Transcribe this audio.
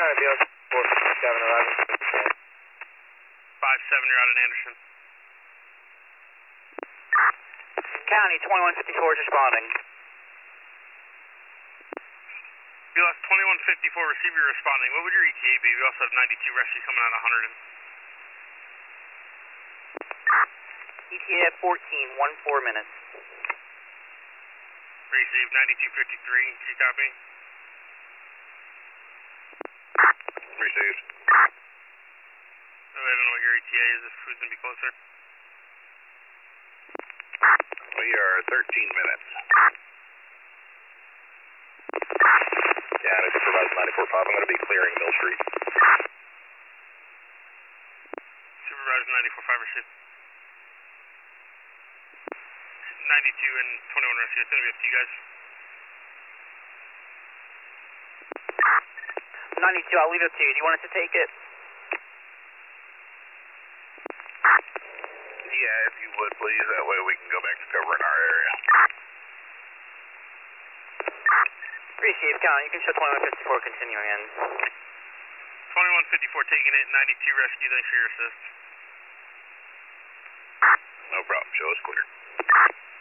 BL 457 arriving. 5-7, you're out in Anderson. County 2154 is responding. BLS 2154, receiver responding. What would your ETA be? We also have 92 rescue coming out of 100. ETA at 14 minutes. Receive 9253, you copy? Received. I don't know what your ETA is, if who's going to be closer. We are 13 minutes. Yeah, I supervise 94.5. I'm going to be clearing Mill Street. Supervisor 94.5, receive. 92 and 21 rescue, it's going to be up to you guys. 92, I'll leave it up to you. Do you want us to take it? Yeah, if you would, please. That way we can go back to covering our area. Receive, County. You can show 2154 continuing in. 2154 taking it, 92 rescue, thanks for your assist. No problem. Show us clear.